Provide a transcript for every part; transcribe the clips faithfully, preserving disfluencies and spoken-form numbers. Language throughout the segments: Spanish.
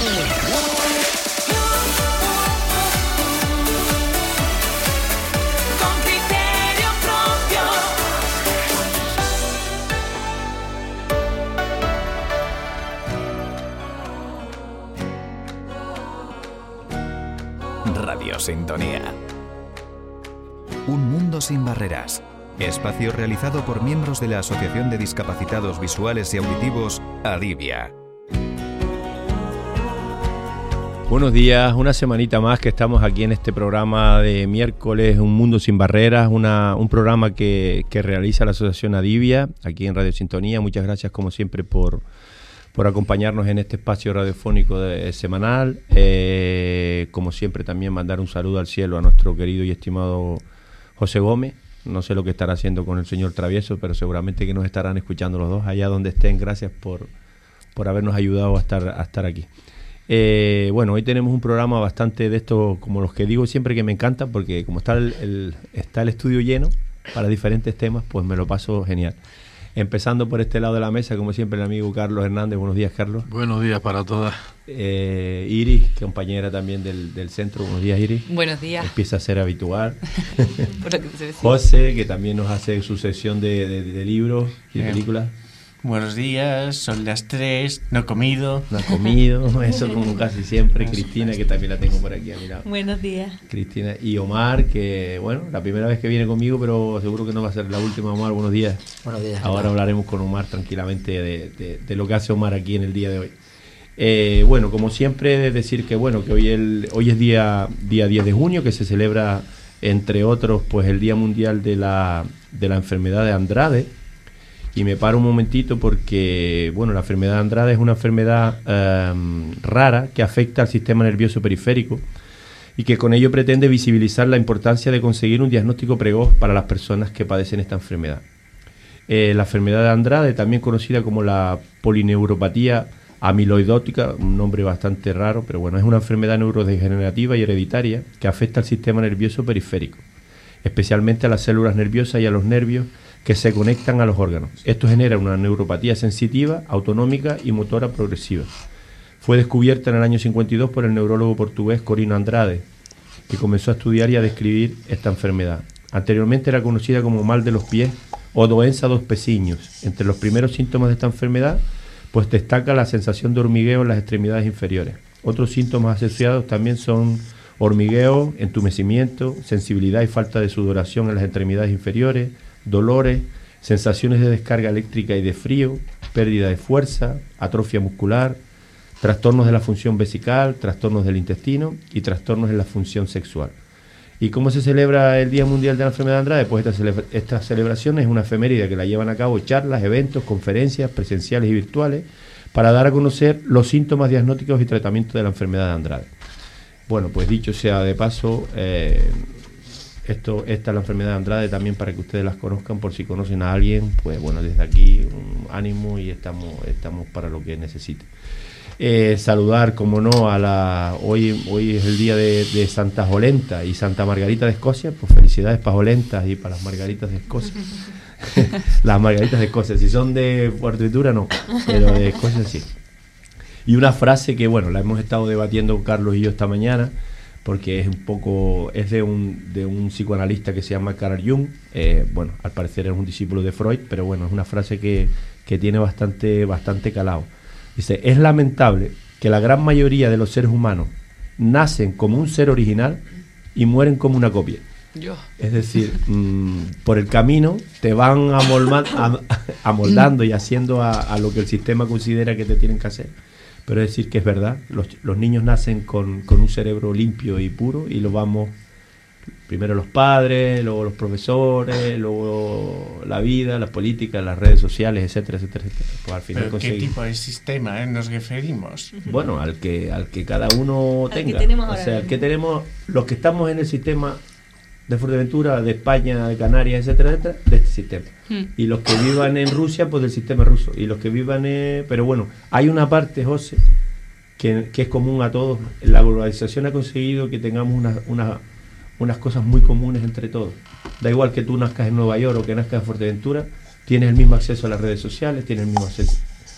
Radio Sintonía. Un mundo sin barreras. Espacio realizado por miembros de la Asociación de Discapacitados Visuales y Auditivos, ADIVIA. Buenos días, una semanita más que estamos aquí en este programa de miércoles, Un Mundo Sin Barreras, una, un programa que, que realiza la Asociación ADIVIA, aquí en Radio Sintonía. Muchas gracias como siempre por, por acompañarnos en este espacio radiofónico de, semanal. Eh, como siempre también mandar un saludo al cielo a nuestro querido y estimado José Gómez. No sé lo que estará haciendo con el señor Travieso, pero seguramente que nos estarán escuchando los dos allá donde estén. Gracias por, por habernos ayudado a estar, a estar aquí. Eh, bueno, hoy tenemos un programa bastante de esto, como los que digo siempre, que me encanta, porque como está el, el, está el estudio lleno para diferentes temas, pues me lo paso genial. Empezando por este lado de la mesa, como siempre, el amigo Carlos Hernández. Buenos días, Carlos. Buenos días para todas. Eh, Iris, compañera también del, del centro. Buenos días, Iris. Buenos días. Empieza a ser habitual. Por lo que se decía. José, que también nos hace su sección de, de, de libros y Bien. películas. Buenos días, son las tres, no he comido. No ha comido, eso como casi siempre. Cristina, que también la tengo por aquí a mi lado. Buenos días. Cristina y Omar, que bueno, la primera vez que viene conmigo, pero seguro que no va a ser la última. Omar, buenos días. Buenos días. Ahora hablaremos con Omar tranquilamente de, de, de lo que hace Omar aquí en el día de hoy. Eh, bueno, como siempre, decir que bueno, que hoy el hoy es día día diez de junio, que se celebra, entre otros, pues el Día Mundial de la, de la Enfermedad de Andrade. Y me paro un momentito porque, bueno, la enfermedad de Andrade es una enfermedad eh, rara que afecta al sistema nervioso periférico y que con ello pretende visibilizar la importancia de conseguir un diagnóstico precoz para las personas que padecen esta enfermedad. Eh, la enfermedad de Andrade, también conocida como la polineuropatía amiloidótica, un nombre bastante raro, pero bueno, es una enfermedad neurodegenerativa y hereditaria que afecta al sistema nervioso periférico, especialmente a las células nerviosas y a los nervios que se conectan a los órganos. Esto genera una neuropatía sensitiva, autonómica y motora progresiva. Fue descubierta en el año cincuenta y dos por el neurólogo portugués Corino Andrade, que comenzó a estudiar y a describir esta enfermedad. Anteriormente era conocida como mal de los pies o doença dos peciños. Entre los primeros síntomas de esta enfermedad, pues destaca la sensación de hormigueo en las extremidades inferiores. Otros síntomas asociados también son hormigueo, entumecimiento, sensibilidad y falta de sudoración en las extremidades inferiores, dolores, sensaciones de descarga eléctrica y de frío, pérdida de fuerza, atrofia muscular, trastornos de la función vesical, trastornos del intestino y trastornos en la función sexual. ¿Y cómo se celebra el Día Mundial de la Enfermedad de Andrade? Pues esta, celebra esta celebración es una efeméride que la llevan a cabo charlas, eventos, conferencias presenciales y virtuales para dar a conocer los síntomas diagnósticos y tratamientos de la enfermedad de Andrade. Bueno, pues dicho sea de paso, eh, Esto, esta es la enfermedad de Andrade también para que ustedes las conozcan, por si conocen a alguien, pues bueno, desde aquí un ánimo y estamos, estamos para lo que necesiten. Eh, saludar, como no, a la hoy hoy es el día de, de Santa Jolenta y Santa Margarita de Escocia, pues felicidades para Jolentas y para las Margaritas de Escocia. Las Margaritas de Escocia, si son de Fuerteventura no, pero de Escocia sí. Y una frase que bueno, la hemos estado debatiendo Carlos y yo esta mañana, porque es un poco, es de un, de un psicoanalista que se llama Carl Jung, eh, bueno, al parecer es un discípulo de Freud, pero bueno, es una frase que, que tiene bastante, bastante calado. Dice, es lamentable que la gran mayoría de los seres humanos nacen como un ser original y mueren como una copia. Yo. Es decir, mmm, por el camino te van amolma- amoldando y haciendo a, a lo que el sistema considera que te tienen que hacer. Pero es decir que es verdad, los, los niños nacen con, con un cerebro limpio y puro y lo vamos, primero los padres, luego los profesores, luego la vida, la política, las redes sociales, etcétera, etcétera, etcétera. Pues al final ¿Pero qué tipo de sistema eh, nos referimos? Bueno, al que al que cada uno Al tenga. que tenemos o ahora sea, el mismo. que tenemos, los que estamos en el sistema de Fuerteventura, de España, de Canarias, etcétera, etcétera, de este sistema. Hmm. Y los que vivan en Rusia, pues del sistema ruso. Y los que vivan en... Pero bueno, hay una parte, José, que, que es común a todos. La globalización ha conseguido que tengamos una, una, unas cosas muy comunes entre todos. Da igual que tú nazcas en Nueva York o que nazcas en Fuerteventura, tienes el mismo acceso a las redes sociales, tienes el mismo acceso,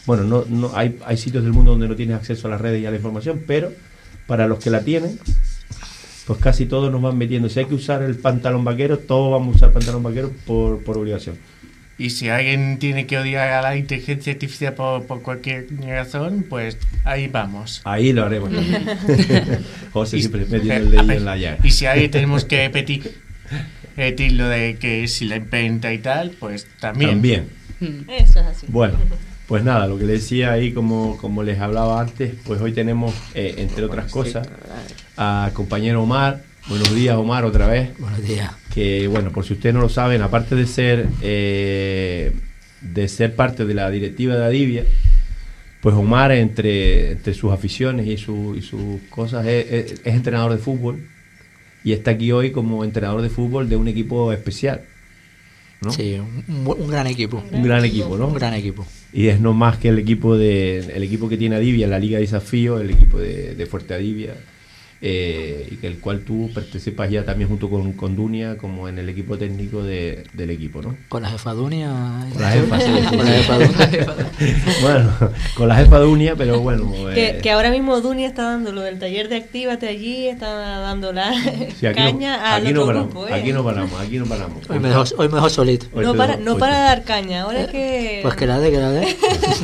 bueno, no, no hay, hay sitios del mundo donde no tienes acceso a las redes y a la información, pero para los que la tienen, pues casi todos nos van metiendo. Si hay que usar el pantalón vaquero, todos vamos a usar pantalón vaquero por, por obligación. Y si alguien tiene que odiar a la inteligencia artificial por, por cualquier razón, pues ahí vamos. Ahí lo haremos también. José Y- siempre metiendo el dedillo en la llaga. Y si ahí tenemos que repetir, repetir lo de que si la inventa y tal, pues también. También. Eso es así. Bueno, pues nada, lo que les decía ahí, como, como les hablaba antes, pues hoy tenemos, eh, entre otras cosas, a compañero Omar. Buenos días, Omar, otra vez. Buenos días. Que bueno, por si ustedes no lo saben, aparte de ser eh, de ser parte de la directiva de Adivia, pues Omar, entre, entre sus aficiones y, su, y sus cosas, es, es, es entrenador de fútbol y está aquí hoy como entrenador de fútbol de un equipo especial, ¿no? Sí, un, un- un gran equipo. Un gran equipo, ¿no? Un gran equipo. Y es no más que el equipo de el equipo que tiene Adivia en la Liga de Desafío, el equipo de, de Fuerte Adivia, eh, y que el cual tú participas ya también junto con, con Dunia como en el equipo técnico de, del equipo, ¿no? Con la jefa Dunia. Con la jefa, sí, sí, Con la sí. jefa Dunia. Bueno, con la jefa Dunia, pero bueno. Que, eh, que ahora mismo Dunia está dando lo del taller de Actívate allí, está dando la sí, aquí caña no, al aquí no otro paramos, grupo. ¿eh? aquí no paramos, aquí no paramos. Hoy me dejó, hoy me dejó solito. Hoy No te para, doy- no hoy para te- de dar caña, ahora es que... Pues que la dé, que la dé.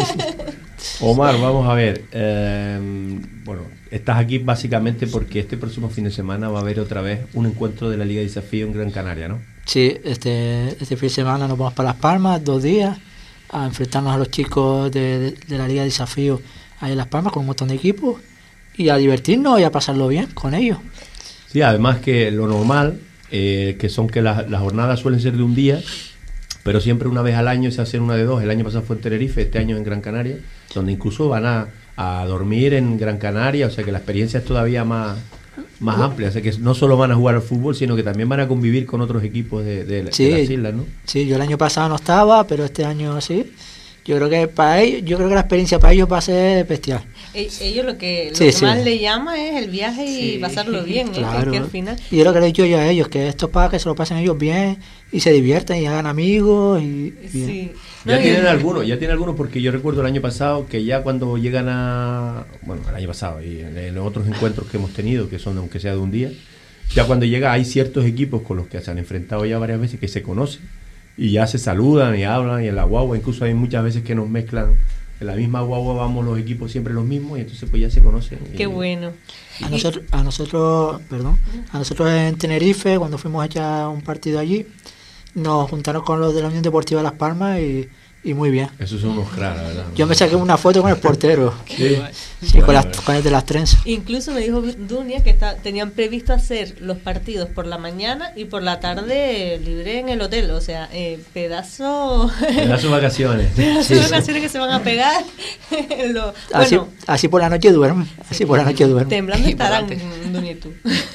Omar, vamos a ver. eh, bueno, estás aquí básicamente porque este próximo fin de semana va a haber otra vez un encuentro de la Liga de Desafío en Gran Canaria, ¿no? Sí, este, este fin de semana nos vamos para Las Palmas, dos días, a enfrentarnos a los chicos de, de, de la Liga de Desafío ahí en Las Palmas con un montón de equipos y a divertirnos y a pasarlo bien con ellos. Sí, además que lo normal, eh, que son que las las jornadas suelen ser de un día, pero siempre una vez al año se hacen una de dos. El año pasado fue en Tenerife, este año en Gran Canaria, donde incluso van a, a dormir en Gran Canaria, o sea que la experiencia es todavía más, más amplia. O sea que no solo van a jugar al fútbol, sino que también van a convivir con otros equipos de, de, Sí. de las islas, ¿no? Sí, yo el año pasado no estaba, pero este año sí. Yo creo que para ellos, yo creo que la experiencia para ellos va a ser bestial. E- Ellos lo que, lo Sí, que sí. más le llama es el viaje y Sí. pasarlo bien, ¿eh? Claro. Que al final... Y es lo que les digo yo a ellos, que esto es para que se lo pasen ellos bien y se diviertan y hagan amigos y, y bien. Sí. Ya No, tienen y- algunos, ya tienen algunos porque yo recuerdo el año pasado que ya cuando llegan a, bueno, el año pasado y en, en los otros encuentros que hemos tenido, que son aunque sea de un día, ya cuando llega hay ciertos equipos con los que se han enfrentado ya varias veces que se conocen y ya se saludan y hablan y en la guagua, incluso hay muchas veces que nos mezclan, en la misma guagua vamos los equipos siempre los mismos y entonces pues ya se conocen. y- Qué bueno. A nosotros, a nosotros, perdón, a nosotros en Tenerife, cuando fuimos a echar un partido allí, nos juntaron con los de la Unión Deportiva Las Palmas y, y muy bien. Esos son unos cracks, la verdad. Yo me saqué una foto con el portero, Sí. sí, Bueno, con, las, bueno. con el de las trenzas. Incluso me dijo Dunia que está, tenían previsto hacer los partidos por la mañana y por la tarde libre en el hotel. O sea, eh, pedazo, Me da sus vacaciones. pedazo Sí, de sí. vacaciones que se van a pegar. Lo- Así, bueno, así por la noche duermen, así por la noche duermen. temblando estarán Importante. Dunia y tú.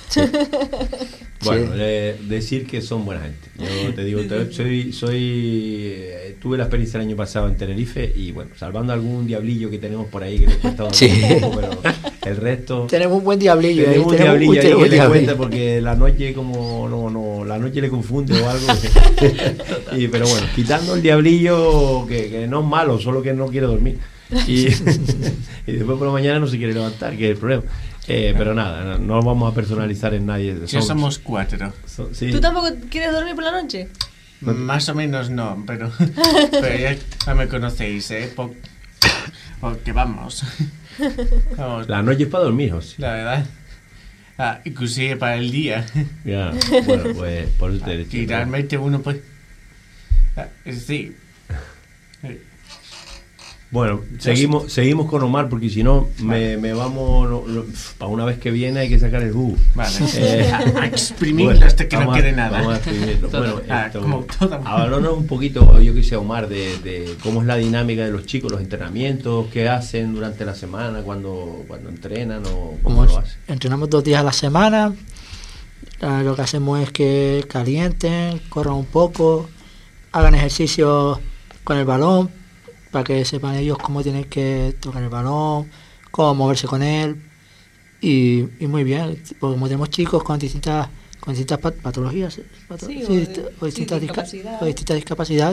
Bueno, Sí. eh, decir que son buena gente. Yo te digo, te- soy, soy, eh, tuve la experiencia el año pasado en Tenerife y bueno, salvando algún diablillo que tenemos por ahí que le cuesta Sí. un poco, pero el resto Tenemos un buen diablillo, ahí, tenemos un tenemos diablillo ahí tenemos que un le diablillo. cuenta porque la noche como no, no, la noche le confunde o algo. y, pero bueno, quitando el diablillo que, que no es malo, solo que no quiere dormir. Y, y después por la mañana no se quiere levantar, que es el problema. Eh, pero nada, no, no vamos a personalizar en nadie. Ya somos cuatro. son- sí. ¿Tú tampoco quieres dormir por la noche? Más o menos no, pero, pero ya, ya me conocéis, ¿eh? Po- Porque vamos. Vamos, La noche es para dormir, José. la verdad. Ah, inclusive para el día. Ya, bueno, pues por eso te Y decía, ¿no? realmente uno pues... ah, sí. Eh, Bueno, seguimos seguimos con Omar porque si no me, me vamos no, no, para una vez que viene hay que sacar el jugo. Vale. Eh, A exprimirlo bueno, hasta que no vamos a- quede nada. Vamos a exprimirlo. Bueno, Ah, esto, como toda- háblanos un poquito, yo que sé, Omar, de, de cómo es la dinámica de los chicos, los entrenamientos que hacen durante la semana, cuando, cuando entrenan o cómo Como lo hacen. entrenamos dos días a la semana, ah, lo que hacemos es que calienten, corran un poco, hagan ejercicio con el balón, para que sepan ellos cómo tienen que tocar el balón, cómo moverse con él, y, y muy bien, porque como tenemos chicos con distintas con distintas pat- patologías, pato- Sí, sí, o de- dist- o sí, distintas disca- discapacidades. o distintas discapacidades,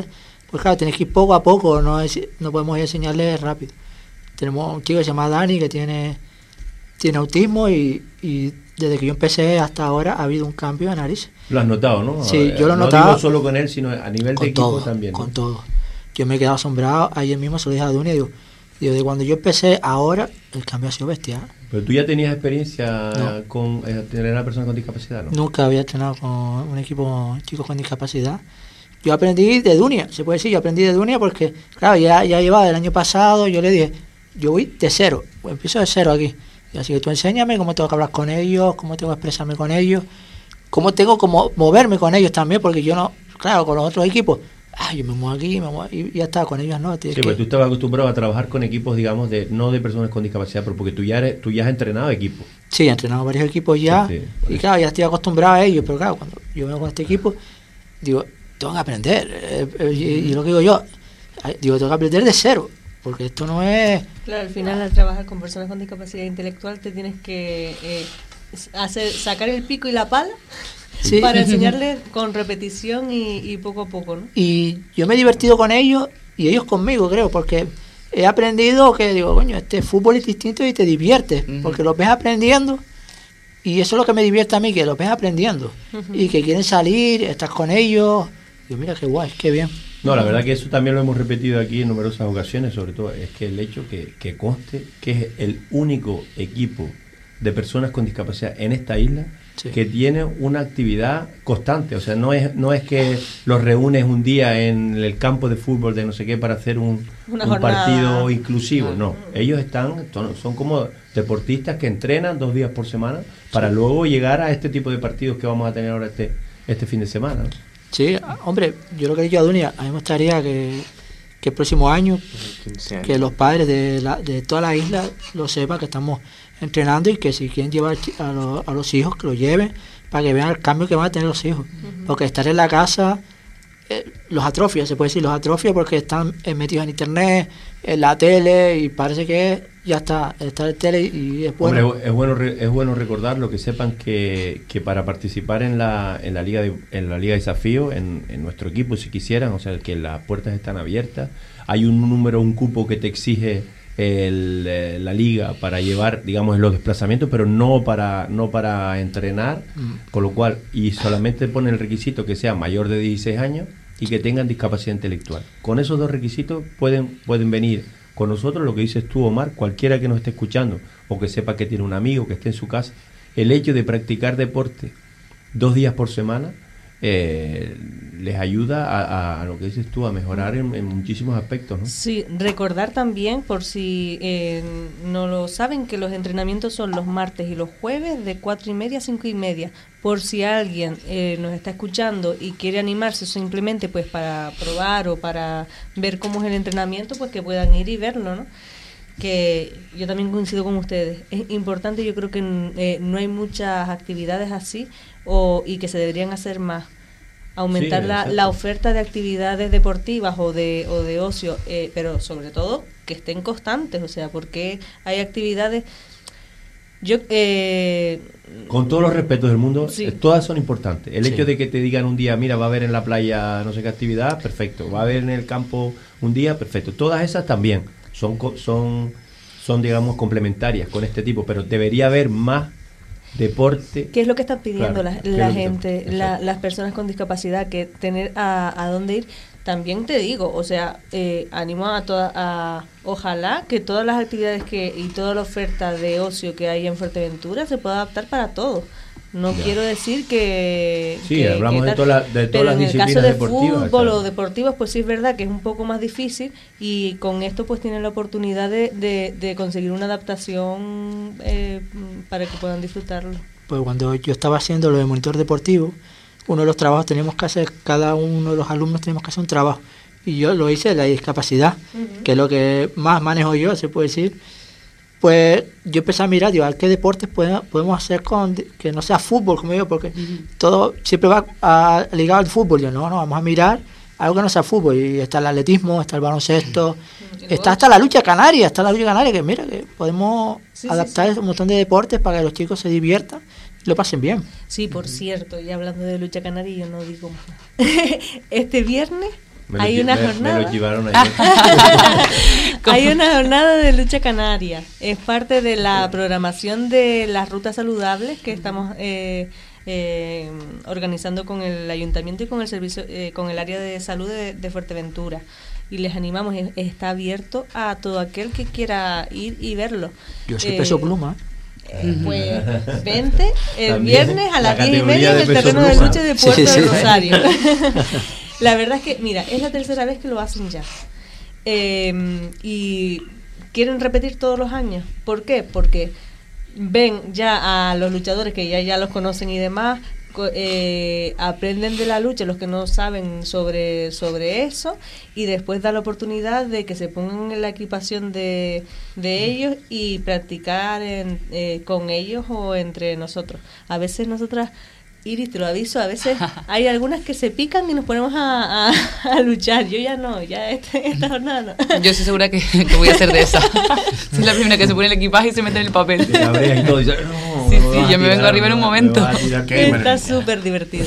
Pues claro, tienes que ir poco a poco, no, es, no podemos enseñarles rápido. Tenemos un chico que se llama Dani que tiene, tiene autismo y, y desde que yo empecé hasta ahora ha habido un cambio en narices. Lo has notado, ¿no? Sí, yo lo he no notado. No digo solo con él, sino a nivel de equipo todo, también, ¿no? Con todo. Yo me he quedado asombrado, ayer mismo se lo dije a Dunia, digo, digo, de cuando yo empecé ahora, el cambio ha sido bestial. Pero tú ya tenías experiencia No. con eh, tener a personas con discapacidad, ¿no? Nunca había entrenado con un equipo de chicos con discapacidad. Yo aprendí de Dunia, se puede decir, yo aprendí de Dunia porque, claro, ya, ya llevaba el año pasado, yo le dije, yo voy de cero, pues empiezo de cero aquí. Y así que tú enséñame cómo tengo que hablar con ellos, cómo tengo que expresarme con ellos, cómo tengo que moverme con ellos también, porque yo no, claro, con los otros equipos, ah, yo me muevo aquí, me muevo, y ya está, con ellos no. Sí, que... pues tú estabas acostumbrado a trabajar con equipos, digamos, de no de personas con discapacidad, pero porque tú ya, eres, tú ya has entrenado equipos. Sí, he entrenado varios equipos ya, Sí, sí, y claro, ya estoy acostumbrado a ellos, pero claro, cuando yo vengo con este equipo, digo, tengo que aprender, eh, eh, y, y lo que digo yo, digo, tengo que aprender de cero, porque esto no es... Claro, al final al trabajar con personas con discapacidad intelectual te tienes que eh, hacer sacar el pico y la pala Sí. para enseñarles con repetición y, y poco a poco, ¿no? Y yo me he divertido con ellos y ellos conmigo, creo, porque he aprendido que, digo, coño, este fútbol es distinto y te diviertes, uh-huh. porque los ves aprendiendo y eso es lo que me divierte a mí, que los ves aprendiendo uh-huh. y que quieren salir, estás con ellos. Digo, mira qué guay, qué bien. No, la verdad que eso también lo hemos repetido aquí en numerosas ocasiones, sobre todo es que el hecho que, que conste que es el único equipo de personas con discapacidad en esta isla sí. que tiene una actividad constante, o sea, no es no es que los reúnes un día en el campo de fútbol de no sé qué para hacer un, un partido inclusivo, no, ellos están, son como deportistas que entrenan dos días por semana para sí. luego llegar a este tipo de partidos que vamos a tener ahora este, este fin de semana, ¿no? Sí, hombre, yo lo que he dicho a Dunia, a mí me gustaría que, que el próximo año, que los padres de, la, de toda la isla lo sepan, que estamos entrenando y que si quieren llevar a, lo, a los hijos, que lo lleven para que vean el cambio que van a tener los hijos. Uh-huh. Porque estar en la casa eh, los atrofia, se puede decir, los atrofia porque están eh, metidos en internet, en la tele y parece que ya está, está en tele y es bueno. Hombre, es bueno es bueno recordarlo, que sepan que, que para participar en la en la liga de, en la liga de desafío en, en nuestro equipo, si quisieran, o sea, que las puertas están abiertas, hay un número, un cupo que te exige el, la liga para llevar, digamos, los desplazamientos, pero no para no para entrenar, mm. con lo cual, y solamente pone el requisito que sea mayor de dieciséis años y que tengan discapacidad intelectual. Con esos dos requisitos pueden pueden venir con nosotros, lo que dices tú, Omar, cualquiera que nos esté escuchando o que sepa que tiene un amigo que esté en su casa, el hecho de practicar deporte dos días por semana eh, les ayuda a, a, a lo que dices tú, a mejorar en, en muchísimos aspectos, ¿no? Sí, recordar también, por si eh, no lo saben, que los entrenamientos son los martes y los jueves de cuatro y media a cinco y media. Por si alguien eh, nos está escuchando y quiere animarse simplemente pues para probar o para ver cómo es el entrenamiento, pues que puedan ir y verlo, ¿no? Que yo también coincido con ustedes. Es importante, yo creo que eh, no hay muchas actividades así o y que se deberían hacer más. Aumentar sí, la, la oferta de actividades deportivas o de o de ocio, eh, pero sobre todo que estén constantes, o sea, porque hay actividades... Yo eh, con todos los respetos del mundo, sí. eh, todas son importantes. El sí. hecho de que te digan un día, mira, va a haber en la playa no sé qué actividad, perfecto. Va a haber en el campo un día, perfecto. Todas esas también son, son, son digamos, complementarias con este tipo, pero debería haber más deporte. ¿Qué es lo que están pidiendo claro, la, la gente, la, las personas con discapacidad? Que tener a, a dónde ir. También te digo, o sea, eh, animo a toda, a, ojalá que todas las actividades que y toda la oferta de ocio que hay en Fuerteventura se pueda adaptar para todos. No ya. quiero decir que... Sí, que, hablamos que de, toda la, de todas las disciplinas deportivas. Pero en el caso de deportivas, fútbol claro. o deportivos, pues sí es verdad que es un poco más difícil y con esto pues tienen la oportunidad de, de, de conseguir una adaptación eh, para que puedan disfrutarlo. Pues cuando yo estaba haciendo lo de monitor deportivo, uno de los trabajos teníamos que hacer, cada uno de los alumnos teníamos que hacer un trabajo. Y yo lo hice de la discapacidad, uh-huh. que es lo que más manejo yo, se puede decir. Pues yo empecé a mirar, digo, a ver qué deportes podemos, podemos hacer con que no sea fútbol, como yo, porque uh-huh. todo siempre va a, ligado al fútbol. Yo, no, no, vamos a mirar algo que no sea fútbol. Y está el atletismo, está el baloncesto, uh-huh. está hasta la lucha canaria, está la lucha canaria, que mira, que podemos sí, adaptar sí, sí. un montón de deportes para que los chicos se diviertan. Lo pasen bien. Sí, por uh-huh. cierto, y hablando de lucha canaria, yo no digo más. Este viernes Me lo Hay lle- una me- me jornada. lo llevaron ayer. Hay una jornada de lucha canaria. Es parte de la programación de las rutas saludables que estamos eh, eh, organizando con el ayuntamiento y con el servicio, eh, con el área de salud de, de Fuerteventura. Y les animamos, es- está abierto a todo aquel que quiera ir y verlo. Yo soy Eh, peso pluma. eh, pues vente el También, viernes a la las diez y categoría media en de el peso terreno de pluma. lucha de Sí, Puerto sí, del sí. Rosario. La verdad es que, mira, es la tercera vez que lo hacen ya. Eh, y quieren repetir todos los años. ¿Por qué? Porque ven ya a los luchadores que ya, ya los conocen y demás, co- eh, aprenden de la lucha los que no saben sobre, sobre eso, y después da la oportunidad de que se pongan en la equipación de, de ellos y practicar en- eh, con ellos o entre nosotros. A veces nosotras, Iris, te lo aviso, a veces hay algunas que se pican y nos ponemos a, a, a luchar. Yo ya no, ya este, esta jornada no. Yo estoy segura que, que voy a ser de esa. Soy la primera que se pone el equipaje y se mete en el papel. Te cabreas y todo, y dices, no, Sí, me sí, vas a yo me vengo tirar, arriba en un me va- momento. me vas a tirar. Qué Está maravilla. súper divertido.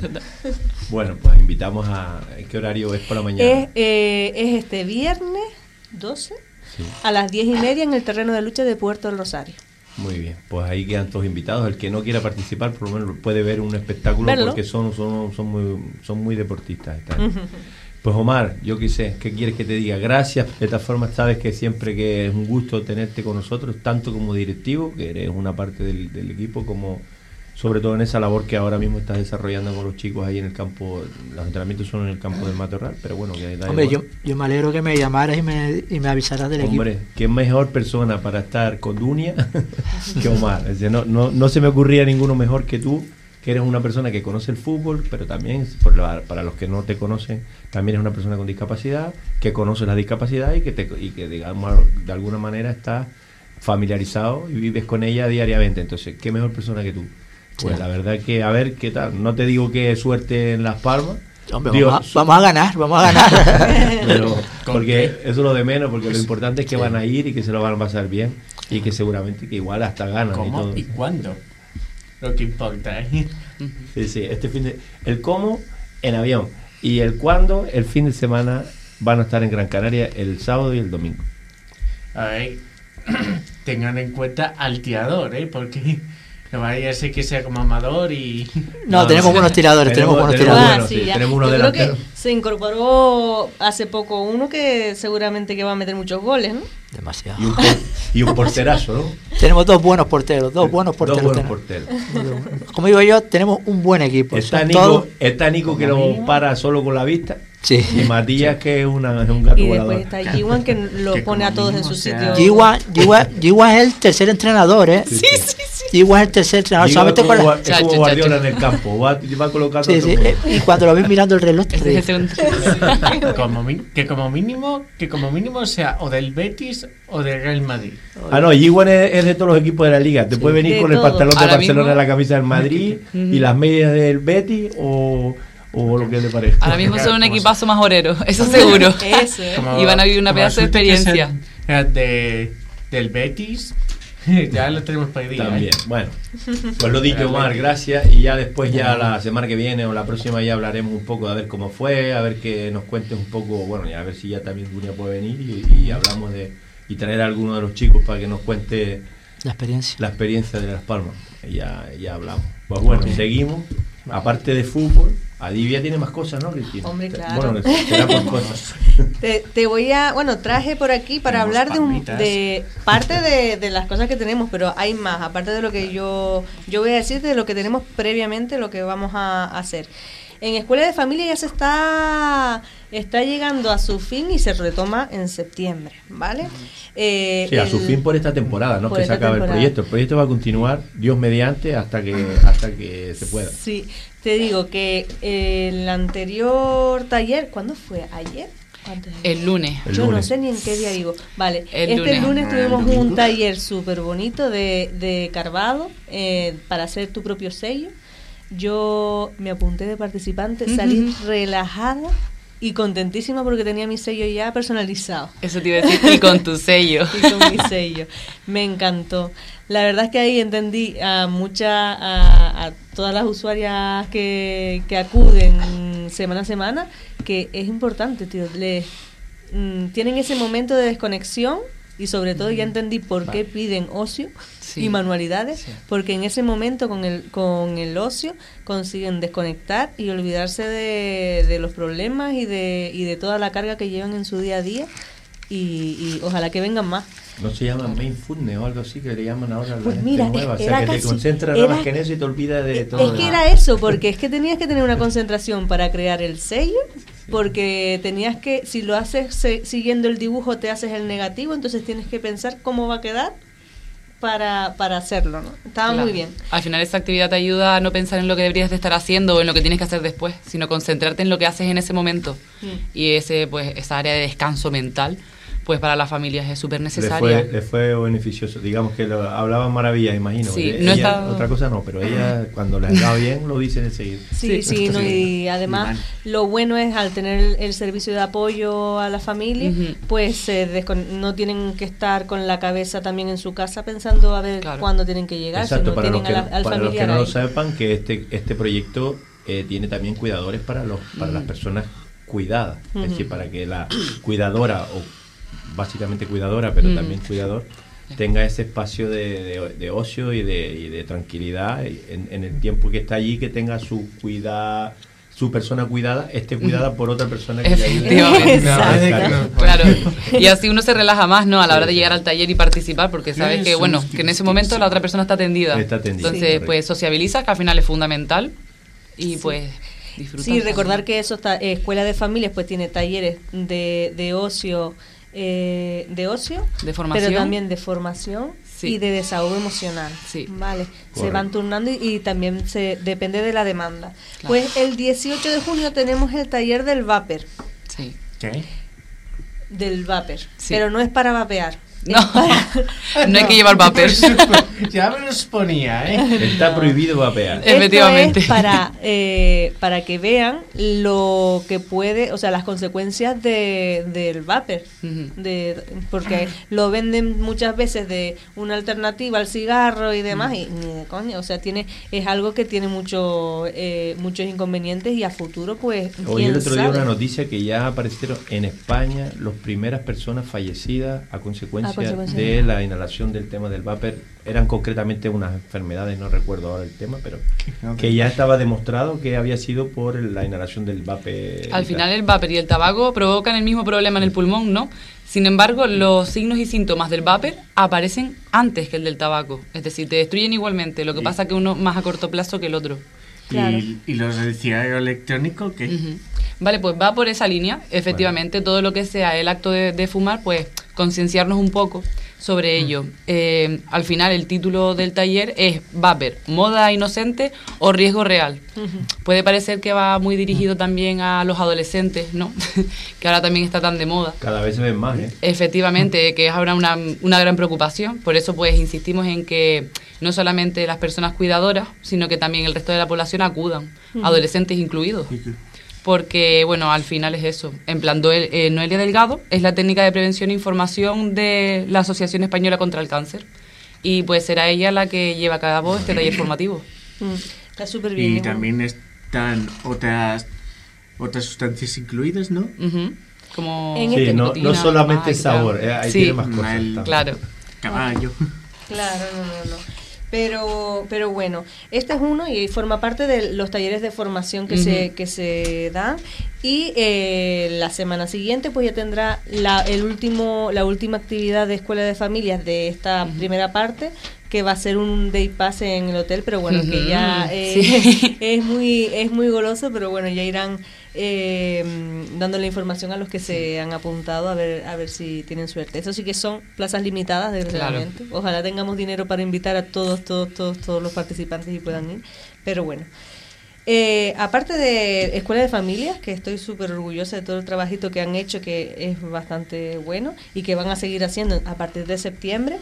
Bueno, pues invitamos a... ¿En qué horario es por la mañana? Es, eh, es este viernes doce Sí. a las diez y media en el terreno de lucha de Puerto del Rosario. Muy bien, pues ahí quedan todos invitados. El que no quiera participar, por lo menos puede ver un espectáculo Verlo. porque son, son, son, muy, son muy deportistas. esta gente. Pues Omar, yo qué sé, ¿qué quieres que te diga? Gracias, de todas formas sabes que siempre que es un gusto tenerte con nosotros, tanto como directivo, que eres una parte del, del equipo, como sobre todo en esa labor que ahora mismo estás desarrollando con los chicos ahí en el campo. Los entrenamientos son en el campo del Matorral, pero bueno, que da Hombre, yo, igual. yo me alegro que me llamaras y me, y me avisaras del Hombre, equipo. qué mejor persona para estar con Dunia que Omar. Es decir, no, no, no se me ocurría ninguno mejor que tú, que eres una persona que conoce el fútbol, pero también, por la- para los que no te conocen, también eres una persona con discapacidad, que conoce la discapacidad y que, te, y que digamos, de alguna manera estás familiarizado y vives con ella diariamente. Entonces, qué mejor persona que tú. Pues Sí. la verdad que, a ver qué tal. No te digo que suerte en Las Palmas. Hombre, Digo, vamos, a, vamos a ganar, vamos a ganar. pero ¿Con porque qué? eso es lo de menos, porque lo Pues, importante es que sí. van a ir y que se lo van a pasar bien y que seguramente que igual hasta ganan y ¿Cómo todo. y cuándo? Lo que importa, ¿eh? Sí, sí, este fin de, el cómo en avión y el cuándo el fin de semana van a estar en Gran Canaria el sábado y el domingo. A ver, tengan en cuenta al tirador, ¿eh? Porque no vaya a ser que sea como amador y... No, No, tenemos no. buenos tiradores, tenemos, Tenemos- buenos tenemos tiradores. bueno, Ah, sí, sí, ya. tenemos uno Yo creo delantero. que se incorporó hace poco uno que seguramente que va a meter muchos goles, ¿no? Demasiado. Y un, por- y un porterazo, ¿no? Tenemos dos buenos porteros, dos buenos porteros. Dos buenos tenemos. porteros. Como digo yo, tenemos un buen equipo. Está Son Nico, todos- está Nico que lo para solo con la vista. Sí. Y Matías que es, una, es un gato Y volador. después está Giwan que lo Que pone a como todos en mínimo su sea- sitio. Giwa, Giwa, Giwa es el tercer entrenador, ¿eh? Sí, sí, Giwa es el tercer entrenador. Digo, Solamente es con como, la... es como Chacho, Guardiola chacho. en el campo, va, va colocando Sí, a todo sí, el mundo. eh, y cuando lo ves mirando el reloj, te Ese es el ríes. segundo. Como mi- que como mínimo que como mínimo sea o del Betis o del Real Madrid. Ah, no, Giwan es, es de todos los equipos de la liga. Te puede venir De con el todo. pantalón de Ahora Barcelona, mismo- la camisa del Madrid y las medias del Betis o, o lo que te parezca. Ahora mismo son un Como- equipazo más orero, eso seguro. Eso, ¿eh? Como- Y van a vivir una como pedazo de resulta que experiencia. sea, eh, de, del Betis, ya lo tenemos perdido. ¿eh? También, bueno, pues lo dicho, Omar, gracias. Y ya después, ya la semana que viene o la próxima, ya hablaremos un poco de a ver cómo fue, a ver que nos cuentes un poco, bueno, ya a ver si ya también Dunia puede venir y, y hablamos de, y traer a alguno de los chicos para que nos cuente La experiencia. la experiencia de Las Palmas. Y ya, ya hablamos. Pues bueno, seguimos. Aparte de fútbol, Adivia tiene más cosas, ¿no, Cristina? Hombre, claro. Bueno, será por cosas. Te, te voy a, bueno, traje por aquí para Tenemos hablar de un, palmitas. de parte de, de las cosas que tenemos, pero hay más, aparte de lo que yo, yo voy a decir de lo que tenemos previamente, lo que vamos a hacer. En Escuela de Familia ya se está, está llegando a su fin y se retoma en septiembre, ¿vale? Eh, Sí, a su el- fin por esta temporada, no por que se esta acabe el temporada. proyecto. El proyecto va a continuar, Dios mediante, hasta que hasta que se pueda. Sí, te digo que el anterior taller, ¿cuándo fue? ¿Ayer? ¿Cuánto es? El lunes. El Yo no lunes. sé ni en qué día digo. Vale, El este lunes. lunes, Ah, tuvimos el domingo. un taller súper bonito de, de carvado eh, para hacer tu propio sello. Yo me apunté de participante, salí Ujú. relajada y contentísima porque tenía mi sello ya personalizado. Eso te iba a decir, y con tu sello. Y con mi sello. Me encantó. La verdad es que ahí entendí a muchas, a, a todas las usuarias que, que acuden semana a semana, que es importante, tío. Le, mm, tienen ese momento de desconexión y sobre todo ya entendí por qué piden ocio sí. y manualidades, sí. porque en ese momento con el con el ocio consiguen desconectar y olvidarse de, de los problemas y de y de toda la carga que llevan en su día a día y, y ojalá que vengan más. ¿No se llama mindfulness o algo así que le llaman ahora a la pues gente mira, nueva? O sea, era que casi, te concentras nada más que en eso y te olvidas de todo. Es que era eso, porque es que tenías que tener una concentración para crear el sello, porque tenías que, si lo haces se, siguiendo el dibujo, te haces el negativo, entonces tienes que pensar cómo va a quedar para, para hacerlo, ¿no? Estaba claro. muy bien. Al final esa actividad te ayuda a no pensar en lo que deberías de estar haciendo o en lo que tienes que hacer después, sino concentrarte en lo que haces en ese momento. Mm. Y ese pues esa área de descanso mental pues para las familias es súper necesaria. Le fue, le fue beneficioso, digamos que lo, hablaban maravillas, imagino. Sí, ella, no está... Otra cosa no, pero ella cuando les va bien lo dice enseguida. Sí, sí, sí no, y además lo bueno es al tener el, el servicio de apoyo a la familia, uh-huh. pues eh, descon- no tienen que estar con la cabeza también en su casa pensando a ver claro. cuándo tienen que llegar. Exacto, sino para, tienen los que, a la, al para los que no ahí. lo sepan, que este, este proyecto eh, tiene también cuidadores para, los, para uh-huh. las personas cuidadas, uh-huh. es decir, para que la cuidadora o básicamente cuidadora, pero mm. también cuidador, tenga ese espacio de, de, de ocio y de, y de tranquilidad en, en el tiempo que está allí, que tenga su cuidada, su persona cuidada, esté cuidada por otra persona que le ayude. Claro. claro. Y así uno se relaja más, ¿no? A la hora de llegar al taller y participar, porque sabes que, bueno, que en ese momento la otra persona está atendida. Está atendida. Entonces, sí. pues sociabilizas, que al final es fundamental, y sí. pues... disfrutar. Sí, recordar que eso está, eh, Escuela de Familias pues tiene talleres de, de ocio, Eh, de ocio, de formación, pero también de formación sí. y de desahogo emocional. Sí. Vale, Correcto. Se van turnando y, y también se depende de la demanda. Claro. Pues el dieciocho de junio tenemos el taller del vapor. Sí. ¿Qué? Del vapor, sí. pero no es para vapear. No, para... no hay que llevar vapor. Ya me los ponía, ¿eh? Está no. prohibido vapear. Efectivamente. Esto es para, eh, para que vean lo que puede, o sea, las consecuencias de, del vapor. Uh-huh. De, porque lo venden muchas veces de una alternativa al cigarro y demás, uh-huh. y ni de coña. O sea, tiene es algo que tiene mucho, eh, muchos inconvenientes y a futuro, pues. Hoy el otro día una noticia que ya aparecieron en España las primeras personas fallecidas a consecuencia de la inhalación del tema del vapor. Eran concretamente unas enfermedades, no recuerdo ahora el tema, pero que ya estaba demostrado que había sido por la inhalación del vapor. Al final el vapor y el tabaco provocan el mismo problema en el pulmón, ¿no? Sin embargo, los signos y síntomas del vapor aparecen antes que el del tabaco, es decir, te destruyen igualmente, lo que pasa que uno más a corto plazo que el otro. Claro. ¿Y, y los del cigarro electrónico qué? Uh-huh. Vale, pues va por esa línea, efectivamente, bueno. todo lo que sea el acto de, de fumar, pues concienciarnos un poco sobre ello. Uh-huh. Eh, al final el título del taller es Vapor, moda inocente o riesgo real. Uh-huh. Puede parecer que va muy dirigido uh-huh. también a los adolescentes, ¿no? Que ahora también está tan de moda. Cada vez se ven más, ¿eh? Efectivamente, uh-huh. que es ahora una, una gran preocupación, por eso pues insistimos en que no solamente las personas cuidadoras, sino que también el resto de la población acudan, uh-huh. adolescentes incluidos. Uh-huh. Porque, bueno, al final es eso. En plan, eh, Noelia Delgado es la técnica de prevención e información de la Asociación Española contra el Cáncer. Y pues será ella la que lleva a cabo este taller formativo. Mm, está súper bien. Y también están otras otras sustancias incluidas, ¿no? Uh-huh. Como sí, este no, no solamente el sabor, eh, ahí sí. tiene más cosas. El, claro. Caballo. Claro, no, no, no. Pero, pero bueno, este es uno y forma parte de los talleres de formación que uh-huh. se que se dan y eh, la semana siguiente pues ya tendrá la el último la última actividad de Escuela de Familias de esta uh-huh. primera parte, que va a ser un day pass en el hotel, pero bueno, uh-huh. que ya eh, sí. es muy es muy goloso, pero bueno, ya irán eh, dando la información a los que se han apuntado a ver a ver si tienen suerte. Eso sí que son plazas limitadas, desgraciadamente. Claro. Ojalá tengamos dinero para invitar a todos, todos, todos, todos los participantes y puedan ir, pero bueno. Eh, aparte de Escuela de Familias, que estoy súper orgullosa de todo el trabajito que han hecho, que es bastante bueno y que van a seguir haciendo a partir de septiembre,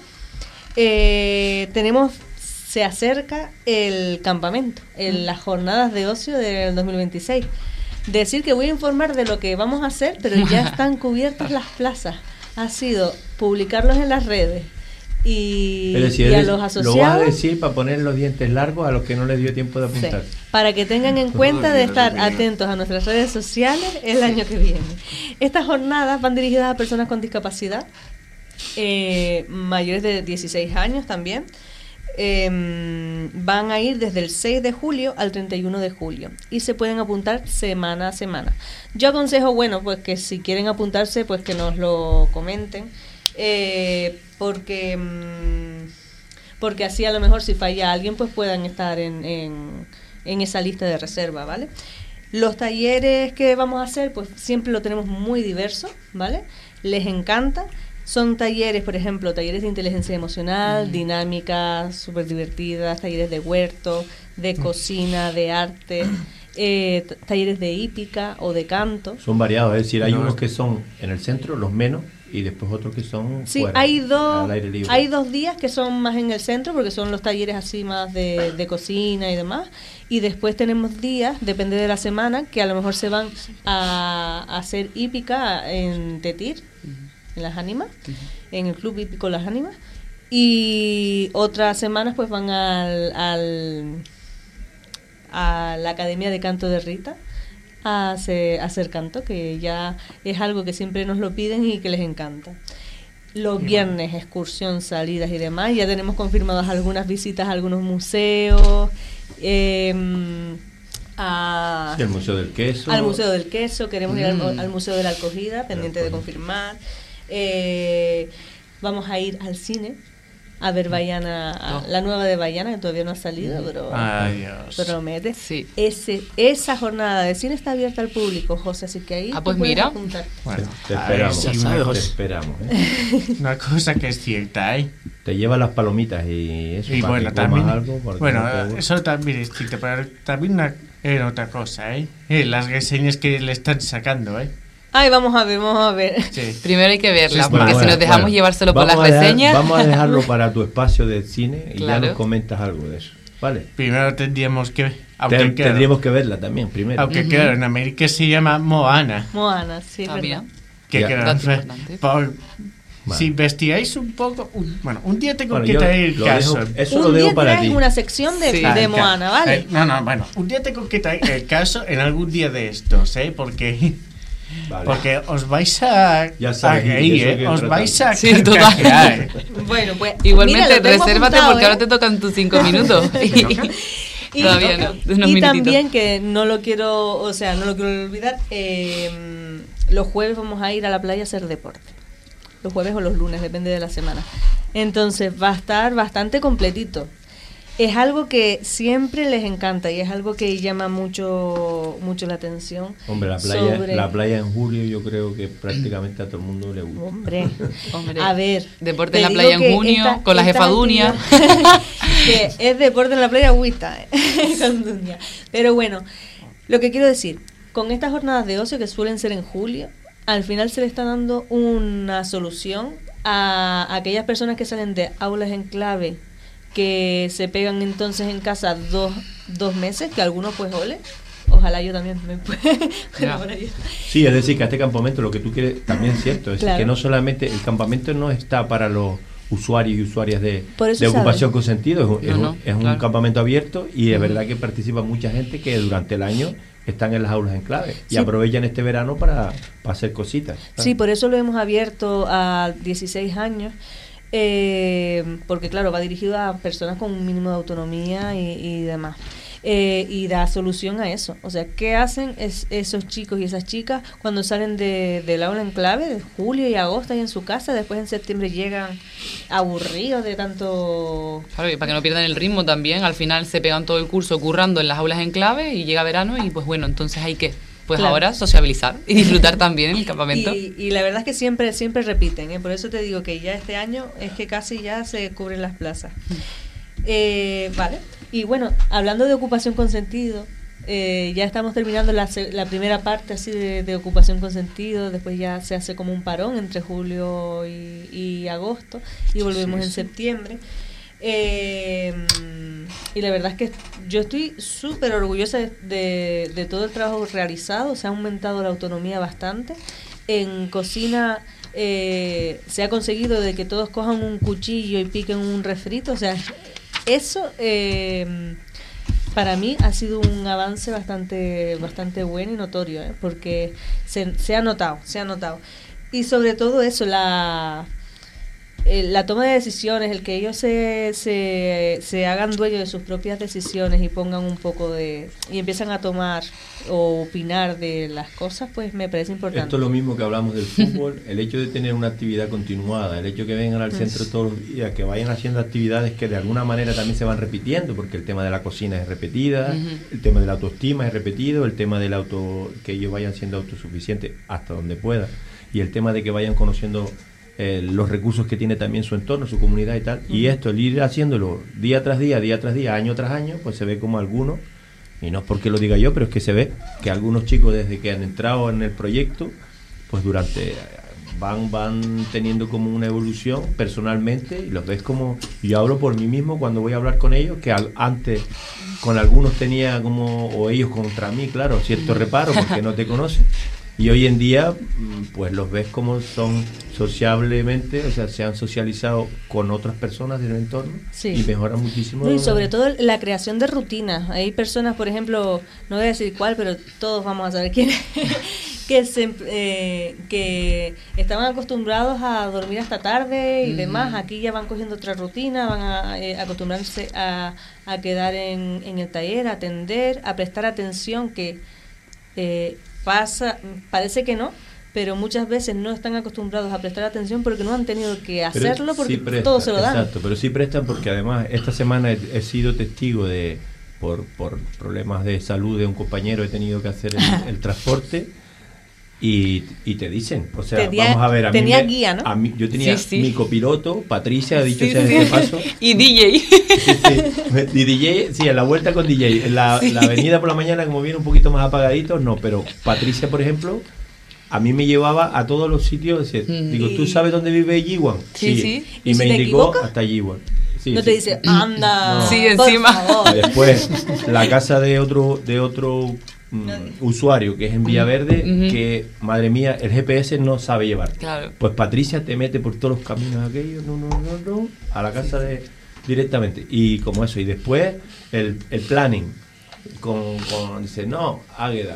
eh, tenemos, se acerca el campamento, en las jornadas de ocio del dos mil veintiséis. Decir que voy a informar de lo que vamos a hacer, pero ya están cubiertas las plazas. Ha sido publicarlos en las redes, Y, es decir, y a es, los asociados. Lo vas a decir para poner los dientes largos a los que no les dio tiempo de apuntar. Sí, para que tengan en cuenta de estar atentos a nuestras redes sociales el año que viene. Estas jornadas van dirigidas a personas con discapacidad, eh, mayores de dieciséis años también. Eh, van a ir desde el seis de julio al treinta y uno de julio y se pueden apuntar semana a semana. Yo aconsejo, bueno, pues que si quieren apuntarse, pues que nos lo comenten. Eh, porque porque así a lo mejor si falla alguien pues puedan estar en, en, en esa lista de reserva, ¿vale? Los talleres que vamos a hacer pues siempre lo tenemos muy diverso, ¿vale? Les encanta. Son talleres, por ejemplo, talleres de inteligencia emocional, mm. dinámicas súper divertidas, talleres de huerto, de cocina, de arte, eh, t- talleres de hípica o de canto. Son variados, es decir, hay no. unos que son en el centro, los menos, y después otros que son sí, fuera, hay dos, al aire libre. Hay dos días que son más en el centro, porque son los talleres así más de, de cocina y demás, y después tenemos días, depende de la semana, que a lo mejor se van a, a hacer hípica en Tetir, en Las Ánimas, uh-huh. en el Club Hípico Las Ánimas, y otras semanas pues van al, al a la Academia de Canto de Rita a hacer, a hacer canto, que ya es algo que siempre nos lo piden y que les encanta. Los sí, viernes, bueno. excursión, salidas y demás, ya tenemos confirmadas algunas visitas a algunos museos, eh, a, sí, el Museo del Queso. Al Museo del Queso, queremos mm. ir al, al Museo de la Acogida, pendiente de confirmar. Eh, vamos a ir al cine a ver Baiana, a, la nueva de Baiana, que todavía no ha salido, pero Ay, promete. Sí. Ese, esa jornada de cine está abierta al público, José, así que ahí ah, pues mira. apuntar. Bueno, te esperamos, ver, sí, una, una, te esperamos ¿eh? Una cosa que es cierta, ¿eh? Te lleva las palomitas y eso y para bueno, que también, algo. Bueno, no te... eso también es cierto, pero también una, era otra cosa, ¿eh? eh las reseñas que le están sacando, ¿eh? Ay, vamos a ver, vamos a ver. Sí. Primero hay que verla, sí, porque bueno, si nos dejamos bueno, llevar solo por las dejar, reseñas... Vamos a dejarlo para tu espacio de cine y claro. ya nos comentas algo de eso, ¿vale? Primero tendríamos que... Aunque Ten, claro, tendríamos que verla también, primero. Aunque uh-huh. claro, en América se llama Moana. Moana, sí, ah, mira. Que ya. claro, por, Vale. si investigáis un poco... Un, bueno, un día tengo bueno, que traer el caso. Dejo, eso un lo dejo día para ti. una sección de, sí. de ah, Moana, ¿vale? Eh, no, no, bueno, un día tengo que traer el caso en algún día de estos, ¿eh? Porque... Vale. Porque os vais a, ya sabes, a reír, ¿eh? Os vais a sí, carcajear. Bueno, pues igualmente, mira, resérvate apuntado, porque ¿eh? ahora te tocan tus cinco minutos. y, Todavía no, unos y minutitos. también que no lo quiero, o sea, no lo quiero olvidar, eh, los jueves vamos a ir a la playa a hacer deporte. Los jueves o los lunes, depende de la semana. Entonces va a estar bastante completito. Es algo que siempre les encanta y es algo que llama mucho mucho la atención. Hombre, la playa, sobre... la playa en julio yo creo que prácticamente a todo el mundo le gusta. Hombre, Hombre. a ver. Deporte en la playa en junio, esta, con la jefa Dunia. Que es deporte en la playa agüita, con Dunia. Pero bueno, lo que quiero decir, con estas jornadas de ocio que suelen ser en julio, al final se le está dando una solución a aquellas personas que salen de aulas en clave, que se pegan entonces en casa dos, dos meses, que algunos pues ole, ojalá yo también me pueda. Sí, es decir, que este campamento lo que tú quieres también es cierto, es claro. que no solamente el campamento no está para los usuarios y usuarias de, de saben. ocupación con sentido, es, no, un, no, es un claro. campamento abierto y es verdad que participa mucha gente que durante el año están en las aulas en clave y sí. aprovechan este verano para, para hacer cositas. ¿sabes? Sí, por eso lo hemos abierto a dieciséis años. Eh, porque claro, va dirigido a personas con un mínimo de autonomía y, y demás. Eh, y da solución a eso. O sea, ¿qué hacen es, esos chicos y esas chicas cuando salen de, del aula en clave de julio y agosto ahí en su casa? Después en septiembre llegan aburridos de tanto... Claro, y para que no pierdan el ritmo también, al final se pegan todo el curso currando en las aulas en clave y llega verano y pues bueno, entonces hay que... Pues claro. ahora sociabilizar y disfrutar también en el campamento. Y, y la verdad es que siempre siempre repiten, ¿eh? Por eso te digo que ya este año es que casi ya se cubren las plazas. Eh, vale. Y bueno, hablando de ocupación con sentido, eh, ya estamos terminando la, la primera parte así de, de ocupación con sentido, después ya se hace como un parón entre julio y, y agosto y volvemos sí, sí. en septiembre. Eh, y la verdad es que yo estoy súper orgullosa de, de, de todo el trabajo realizado, se ha aumentado la autonomía bastante. en cocina eh, se ha conseguido de que todos cojan un cuchillo y piquen un refrito, o sea, eso eh, para mí ha sido un avance bastante bastante bueno y notorio, ¿eh? Porque se, se ha notado, se ha notado. Y sobre todo eso, la eh, la toma de decisiones, el que ellos se, se, se hagan dueños de sus propias decisiones y pongan un poco de... y empiezan a tomar o opinar de las cosas, pues me parece importante. Esto es lo mismo que hablamos del fútbol, el hecho de tener una actividad continuada, el hecho que vengan al centro todos los días, que vayan haciendo actividades que de alguna manera también se van repitiendo, porque el tema de la cocina es repetida, uh-huh. el tema de la autoestima es repetido, el tema del auto, que ellos vayan siendo autosuficientes hasta donde puedan, y el tema de que vayan conociendo eh, los recursos que tiene también su entorno, su comunidad y tal, uh-huh. y esto, el ir haciéndolo día tras día, día tras día, año tras año, pues se ve como algunos, y no es porque lo diga yo, pero es que se ve que algunos chicos desde que han entrado en el proyecto, pues durante van van teniendo como una evolución personalmente, y los ves como, yo hablo por mí mismo cuando voy a hablar con ellos, que al, antes con algunos tenía como, o ellos contra mí, claro, cierto reparo porque no te conocen, y hoy en día pues los ves como son sociablemente, o sea, se han socializado con otras personas del entorno, sí. y mejoran muchísimo. No, y sobre todo la creación de rutinas. Hay personas, por ejemplo, no voy a decir cuál, pero todos vamos a saber quién es, que, se, eh, que estaban acostumbrados a dormir hasta tarde y mm. demás. Aquí ya van cogiendo otra rutina, van a eh, acostumbrarse a, a quedar en, en el taller, a atender, a prestar atención, que eh, pasa, parece que no, pero muchas veces no están acostumbrados a prestar atención porque no han tenido que hacerlo, porque sí prestan, todo se lo dan. Exacto, pero sí prestan porque además esta semana he, he sido testigo de, por, por problemas de salud de un compañero, he tenido que hacer el, el transporte y, y te dicen, o sea, tenía, vamos a ver, a mí tenía me, guía, ¿no? A mí, yo tenía sí, sí. mi copiloto, Patricia, ha dicho sí, sea sí. este paso. Y D J. Sí, sí. Y D J, sí, a la vuelta con D J. En la, sí. la avenida por la mañana, como viene un poquito más apagadito, no, pero Patricia, por ejemplo, a mí me llevaba a todos los sitios, decir, mm. digo, ¿tú sabes dónde vive Yiwan? Sí, sí. sí. Y, ¿Y me si indicó hasta Yiwan. Sí, no sí. te dice, anda, no. sí, encima. Y después, la casa de otro de otro mm, usuario que es en Villaverde, uh-huh. que, madre mía, el G P S no sabe llevar. Claro. Pues Patricia te mete por todos los caminos aquellos, no, no, no, no, a la casa sí. de directamente. Y como eso, y después el, el planning, con, con dice, no, Águeda,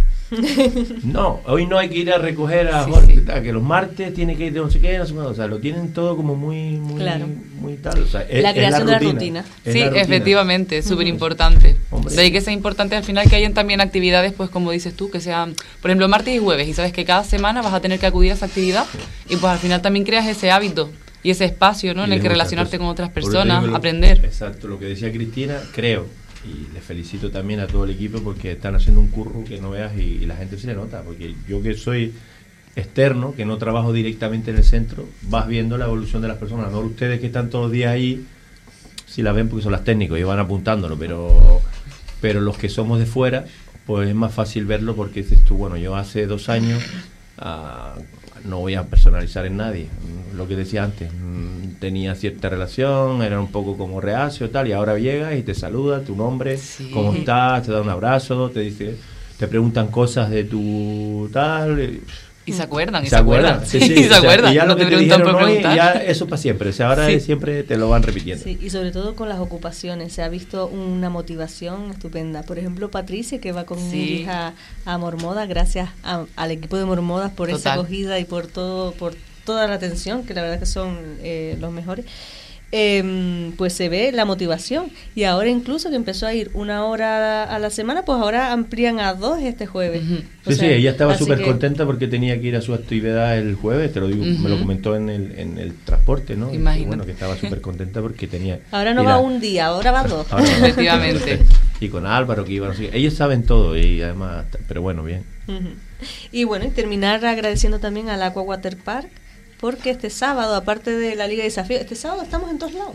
no, hoy no hay que ir a recoger a sí, Jorge, sí. Tal, que los martes tiene que ir de no sé qué, no sé qué, o sea, lo tienen todo como muy, muy, claro. muy tal, o sea, es, la creación es la de la rutina. Sí, la rutina. Efectivamente, es súper importante. De ahí que sea importante al final que hayan también actividades, pues como dices tú, que sean, por ejemplo, martes y jueves, y sabes que cada semana vas a tener que acudir a esa actividad, sí. y pues al final también creas ese hábito y ese espacio, ¿no? Y en el que relacionarte con otras personas, lo, aprender. Exacto, lo que decía Cristina, creo. Y les felicito también a todo el equipo porque están haciendo un curro que no veas y, y la gente se le nota, porque yo que soy externo, que no trabajo directamente en el centro, vas viendo la evolución de las personas, no ustedes que están todos los días ahí, si la ven porque son las técnicos y van apuntándolo, pero pero los que somos de fuera, pues es más fácil verlo porque dices tú, bueno, yo hace dos años uh, no voy a personalizar en nadie, lo que decía antes, tenía cierta relación, era un poco como reacio tal, y ahora llegas y te saluda, tu nombre, sí. cómo estás, te da un abrazo, te dice, te preguntan cosas de tu tal, y se acuerdan, y se, se acuerdan, acuerdan. Sí, sí, y se o sea, acuerdan, y ya no lo que te te preguntan por hoy, preguntar. Ya eso para siempre, o sea, ahora sí. siempre te lo van repitiendo. Sí, y sobre todo con las ocupaciones, se ha visto una motivación estupenda. Por ejemplo, Patricia, que va con sí. mi hija a Mormoda, gracias a, al equipo de Mormodas por Total. esa acogida y por todo, por toda la atención, que la verdad que son eh, los mejores. Eh, pues se ve la motivación, y ahora incluso que empezó a ir una hora a la semana, pues ahora amplían a dos este jueves. Uh-huh. Sí, sea, sí, ella estaba súper que... contenta porque tenía que ir a su actividad el jueves, te lo digo, uh-huh. me lo comentó en el, en el transporte, ¿no? Imagino. Bueno, que estaba súper contenta porque tenía... Ahora no va a... un día, ahora va dos. Ahora va efectivamente. Y con Álvaro que iba, no sé, ellos saben todo y además, pero bueno, bien. Uh-huh. Y bueno, y terminar agradeciendo también al Aqua Water Park, porque este sábado, aparte de la Liga de Desafío, este sábado estamos en todos lados.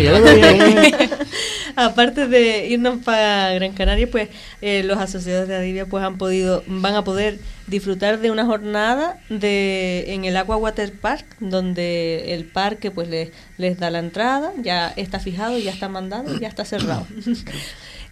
Aparte de irnos para Gran Canaria, pues eh, los asociados de Adivia pues han podido, van a poder disfrutar de una jornada de en el Aqua Water Park, donde el parque pues les, les da la entrada, ya está fijado, ya está mandado, ya está cerrado.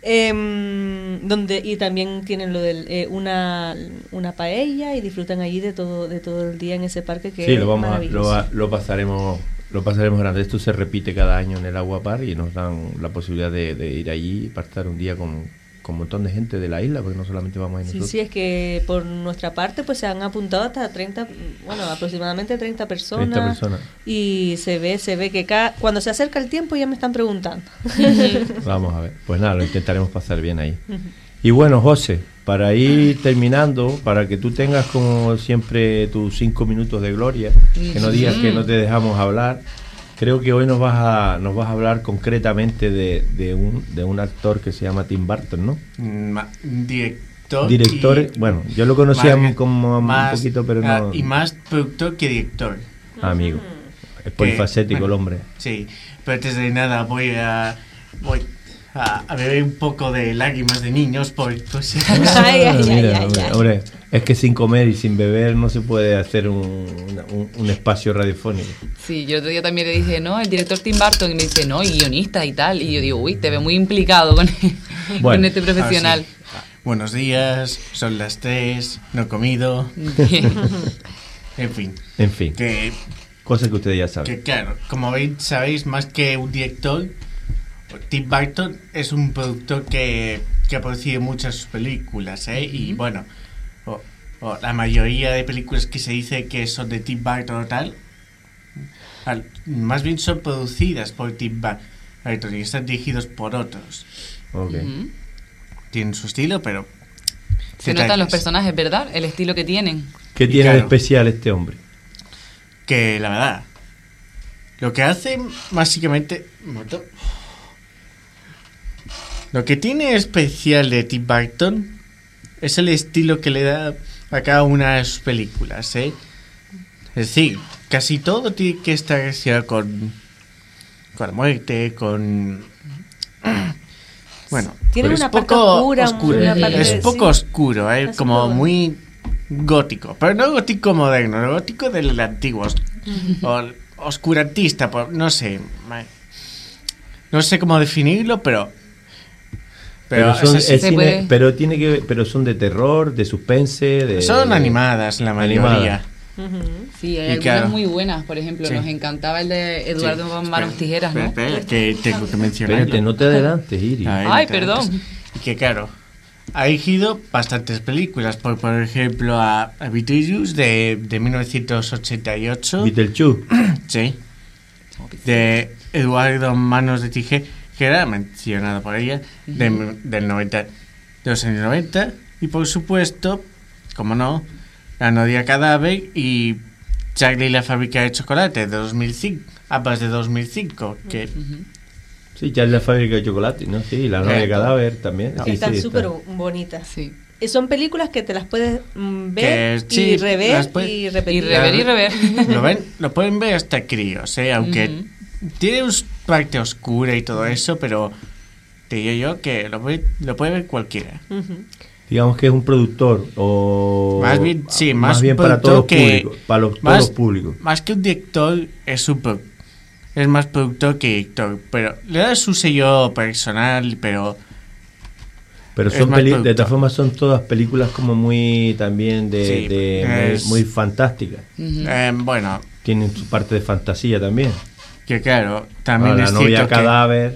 Em, donde y también tienen lo del eh, una una paella y disfrutan allí de todo de todo el día en ese parque que Sí, es lo vamos a, maravilloso. lo, va- lo pasaremos lo pasaremos grande. Esto se repite cada año en el Agua Par y nos dan la posibilidad de, de ir allí y pasar un día con, con un montón de gente de la isla, porque no solamente vamos a ir Sí, nosotros. sí, es que por nuestra parte pues se han apuntado hasta treinta, bueno, aproximadamente treinta personas. treinta personas. Y se ve, se ve que cada, cuando se acerca el tiempo ya me están preguntando. Vamos a ver. Pues nada, lo intentaremos pasar bien ahí. Y bueno, José, para ir terminando, para que tú tengas como siempre tus cinco minutos de gloria, que no digas que no te dejamos hablar, creo que hoy nos vas a nos vas a hablar concretamente de, de un de un actor que se llama Tim Burton, ¿no? Ma- director. Director, y- bueno, yo lo conocía más- como más- un poquito, pero ah, no... Y más productor que director. Amigo, es polifacético bueno, el hombre. Sí, pero antes de nada voy a voy a, a beber un poco de lágrimas de niños por pues, Ay, ay, ay, Mira, ay, hombre, ay. hombre, es que sin comer y sin beber no se puede hacer un, un, un espacio radiofónico. Sí, yo el otro día también le dije, no, el director Tim Burton, y me dice, no, y guionista y tal. Y yo digo, uy, te veo muy implicado con, Bueno, con este profesional. Ah, sí. Buenos días, son las tres, no he comido, Bien. en fin. En fin, Que, cosas que ustedes ya saben. que claro, como veis, sabéis, más que un director, Tim Burton es un productor que, que ha producido muchas películas, ¿eh? Y bueno, o, o la mayoría de películas que se dice que son de Tim Burton o tal, al- más bien son producidas por Tim Burton y están dirigidos por otros. Ok. Ujú. Tienen su estilo, pero... Se notan los detalles. personajes, ¿verdad? El estilo que tienen. ¿Qué Y tiene de claro. especial este hombre? Que la verdad, lo que hace básicamente... ¿Moto? Lo que tiene especial de Tim Burton es el estilo que le da a cada una de sus películas, ¿eh? Es decir, casi todo tiene que estar relacionado con, con la muerte, con... Bueno, Tiene pero una es parte poco oscura, oscuro. una Sí. parte- Es poco sí. oscuro, ¿eh? Es Como súper muy gótico. Pero no gótico moderno, gótico del antiguo. O oscurantista, por- no sé. ma- No sé cómo definirlo, pero... Pero, Pero, son, es así. es Se cine- puede- pero tiene que pero son de terror, de suspense, de Son animadas la mayoría. Animadas. Ujú. Sí, hay Y algunas claro. muy buenas. Por ejemplo, Sí. nos encantaba el de Eduardo Sí, Manos espera, Tijeras, ¿no? espera, espera, que tengo que mencionarlo. Espérate, no te adelantes, Iris. Ay, Ay, no te perdón. adelantes. Y que claro, ha dirigido bastantes películas, por, por ejemplo a, a Beetlejuice de, de mil novecientos ochenta y ocho, Beetlejuice. sí, de Eduardo Manos de Tijera, mencionado por ella, de, del noventa, de los años noventa, y por supuesto, como no, La Novia Cadáver y Charlie y la fábrica de chocolate de dos mil cinco, ambas de dos mil cinco, que Sí, ya es la fábrica de chocolate, ¿no? Sí, la novia Eh, cadáver también. Sí, Están sí, súper está. bonitas. Sí. Eh, Son películas que te las puedes mm, ver Que sí, y rever las puedes- y Y repetir. rever y rever. Lo ven, lo pueden ver hasta críos, ¿eh? Aunque Ujú. tiene una parte oscura y todo eso, pero te digo yo que lo puede, lo puede ver cualquiera. Ujú. Digamos que es un productor o Más bien, sí, más bien para productor todos los que- públicos, para los, todos más- los públicos. Más que un director, es un pro- es más productor que director, pero le da su sello personal, pero Pero es son más peli- de productor. todas formas son todas películas como muy también de, Sí, de- es- muy, muy fantásticas. Ujú. eh, bueno, Tienen su parte de fantasía también. que claro, también Ahora, es la novia cierto que, cadáver,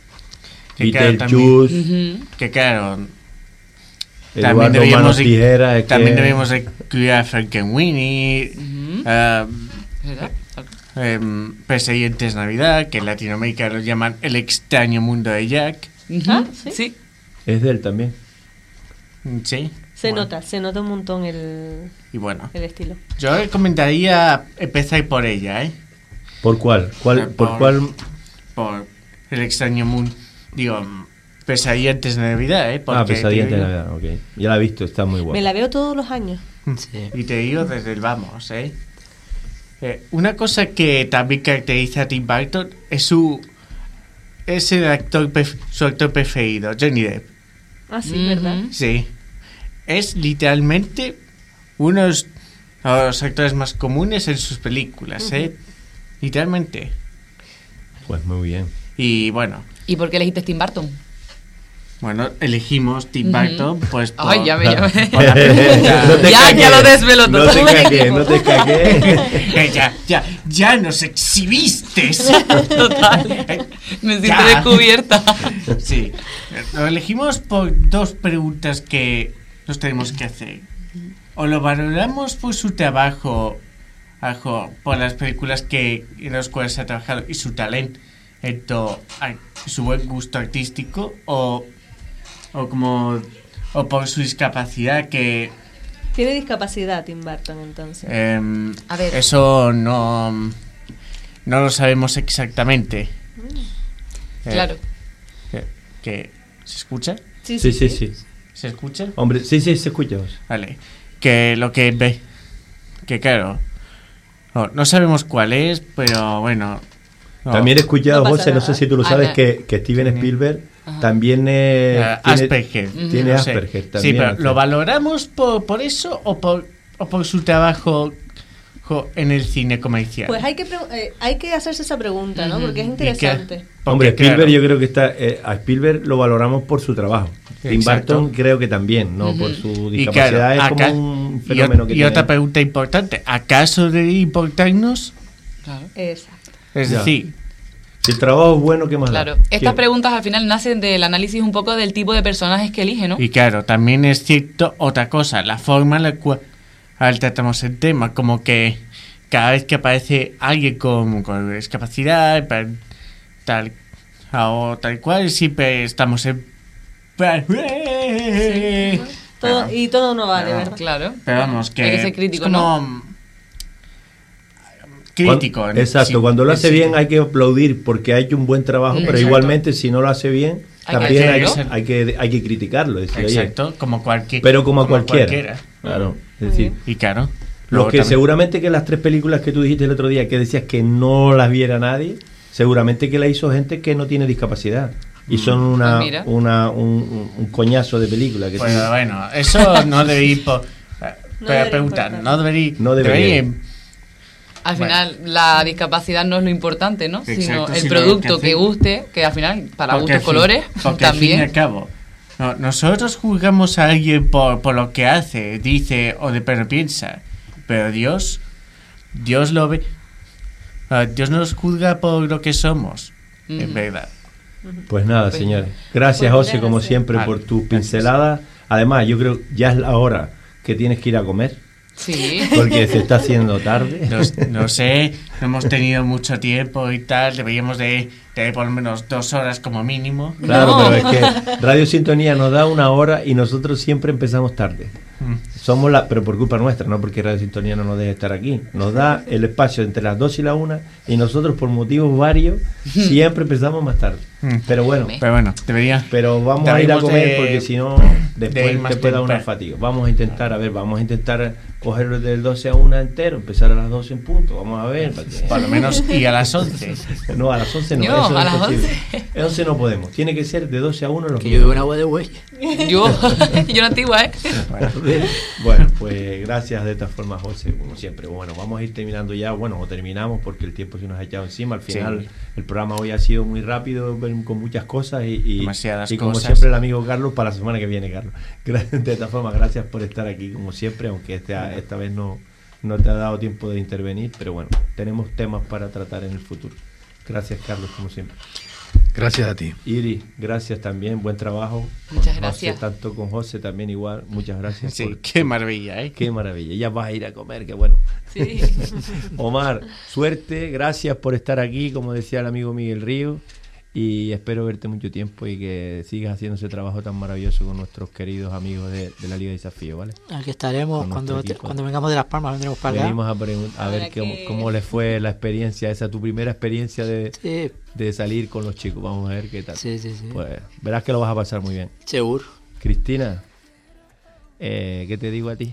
que claro, Beetlejuice, Ujú. que claro, Eduardo también debíamos Manos de- Tijeras, es también que- debemos de cuidar a Frankenweenie, Ujú. eh, ¿Verdad? Eh, Perseguientes Navidad, que en Latinoamérica lo llaman El extraño mundo de Jack. Ujú. Ah, ¿sí? Sí. es de él también. Mm, Sí. Se Bueno, nota, se nota un montón el, Y bueno, el estilo. yo recomendaría empezar por ella, ¿eh? ¿Por cuál? ¿Cuál Eh, por por- cuál? Por El extraño mundo. Digo, mm, Pesadillas de Navidad, ¿eh? Ah, Porque Pesadilla te de digo- Navidad, ok. Ya la he visto, está muy Me guapa. la veo todos los años. Sí. Y te digo desde el vamos, ¿eh? Eh, una cosa que también caracteriza a Tim Burton es su. Es el actor, pref- su actor preferido, Johnny Depp. Ah, sí, Ujú. ¿verdad? Sí. Es literalmente uno de los, de los actores más comunes en sus películas, ¿eh? Literalmente. Pues muy bien. Y bueno, ¿Y por qué elegiste Tim Burton? Bueno, elegimos Tim Burton, pues por, Ay, ya me llamé. por la pregunta. No te Ya, cagues, ya lo desvelo todo. No te cagues, no te cagues. Eh, ya, ya, ya nos exhibiste. Total. Me siento Ya. descubierta. Sí, lo elegimos por dos preguntas que nos tenemos que hacer. O lo valoramos por su trabajo, ajo, por las películas que en las cuales ha trabajado y su talento, esto, ay, su buen gusto artístico, o, o como o por su discapacidad que Tiene discapacidad Tim Burton, entonces. em, A ver. eso no no lo sabemos exactamente. Eh, Claro. que, que- ¿se escucha? Sí, sí, sí. ¿Se escucha? Hombre, sí, sí, se escucha. José. Vale, que lo que ve, que claro, no, no sabemos cuál es, pero bueno. no. También he escuchado, No pasa José, no sé nada. si tú lo sabes, Ajá. que, que Steven Tiene- Spielberg Ajá. también eh, Eh, tiene, Asperger. tiene no sé. Asperger Sí, también. pero o sea. ¿lo valoramos por, por eso o por, o por su trabajo jo, en el cine comercial? Pues hay que, pre- eh, hay que hacerse esa pregunta, ¿no? Ujú. Porque es ¿Y qué? interesante. Hombre, Porque, Spielberg claro, yo creo que está... eh, a Spielberg lo valoramos por su trabajo. Tim Exacto. Burton creo que también, ¿no? Ujú. Por su y discapacidad. claro, es acá- como un y, fenómeno ot- que y tiene. otra pregunta importante, ¿acaso debe importarnos? Claro. Exacto. Es Ya. decir, Si el trabajo es bueno, ¿qué más da? Claro, estas ¿Qué? preguntas al final nacen del análisis un poco del tipo de personajes que elige, ¿no? y claro, también es cierto otra cosa, la forma en la cual tratamos el tema, como que cada vez que aparece alguien con, con discapacidad, pa- tal o tal cual, siempre estamos en... Todo, y todo no vale, Claro. ¿verdad? Claro. Pero vamos, que, Hay que ser crítico, es ¿no? como crítico. Cuando- ¿no? exacto, Sí, cuando lo hace sí. bien hay que aplaudir porque ha hecho un buen trabajo, pero Exacto. igualmente si no lo hace bien, Hay que también hay, hacerlo. hay que, hay que criticarlo. Decir, oye, Exacto, como cualquier pero como a cualquiera. Mm. Claro, es Muy decir, bien. Y claro, lo luego que también- seguramente que las tres películas que tú dijiste el otro día, que decías que no las viera nadie, seguramente que la hizo gente que no tiene discapacidad. Y son una, Ah, mira. una un, un- un coñazo de película. Que Bueno, tiene- bueno, eso no debe ir por... Pero debería preguntar, importar. no debería... No debería. Al Bueno. final, la discapacidad no es lo importante, ¿no? Exacto, sino el sino lo producto que que, hace. guste, que al final, para Porque gustos al fin- colores, porque al fin y también. al cabo, no, nosotros juzgamos a alguien por, por lo que hace, dice o de pero piensa, pero Dios, Dios lo ve, ah, Dios nos juzga por lo que somos, en Ujú. verdad. Pues nada, Pues- señores. Gracias, Pues José, como gracias. siempre, Vale, por tus gracias. pinceladas. Además, yo creo ya es la hora que tienes que ir a comer, Sí. porque se está haciendo tarde. No, no sé, no hemos tenido mucho tiempo y tal, deberíamos de tener por lo menos dos horas como mínimo. Claro, No. pero es que Radio Sintonía nos da una hora y nosotros siempre empezamos tarde. Mm. Somos la, pero por culpa nuestra, no porque Radio Sintonía no nos deje estar aquí. Nos da el espacio entre las dos y la una y nosotros por motivos varios siempre empezamos más tarde. Mm. Pero bueno, Pero bueno, debería... pero vamos a ir a Deberíamos comer de- porque si no de después ir más te puede dar una temprano. fatiga. Vamos a intentar, a ver, vamos a intentar cogerlo del doce a una entero, empezar a las doce en punto. Vamos a ver. para que- Por lo menos y a las once. No, a las once no. No, eso a es las imposible. once. A once no podemos. Tiene que ser de doce a una. Los Que yo bebo un agua de huella. Yo, yo no antigua, ¿eh? Bueno, Bueno, pues gracias de esta forma, José, como siempre. Bueno, vamos a ir terminando ya, bueno, o terminamos porque el tiempo se nos ha echado encima. Al final, Sí. el programa hoy ha sido muy rápido, con muchas cosas y, y, Demasiadas y como cosas. siempre el amigo Carlos para la semana que viene, Carlos. Gracias, de esta forma, gracias por estar aquí, como siempre, aunque esta, esta vez no, no te ha dado tiempo de intervenir, pero bueno, tenemos temas para tratar en el futuro. Gracias, Carlos, como siempre. Gracias a ti. Iris, gracias también, buen trabajo. Muchas Con gracias. José, tanto con José también igual, muchas gracias. sí, por- qué maravilla, ¿eh? Qué maravilla, ya vas a ir a comer, qué bueno. Sí. Omar, suerte, gracias por estar aquí, como decía el amigo Miguel Río, y espero verte mucho tiempo y que sigas haciendo ese trabajo tan maravilloso con nuestros queridos amigos de, de la Liga de Desafío, ¿vale? Aquí estaremos Con cuando, nuestro te- equipo. cuando vengamos de Las Palmas, vendremos para acá. Venimos a, pregun- a ver Para cómo, que- cómo les fue la experiencia, esa tu primera experiencia de, Sí, de salir con los chicos, vamos a ver qué tal. sí, sí, sí. Pues verás que lo vas a pasar muy bien. Seguro. Cristina, eh, ¿qué te digo a ti?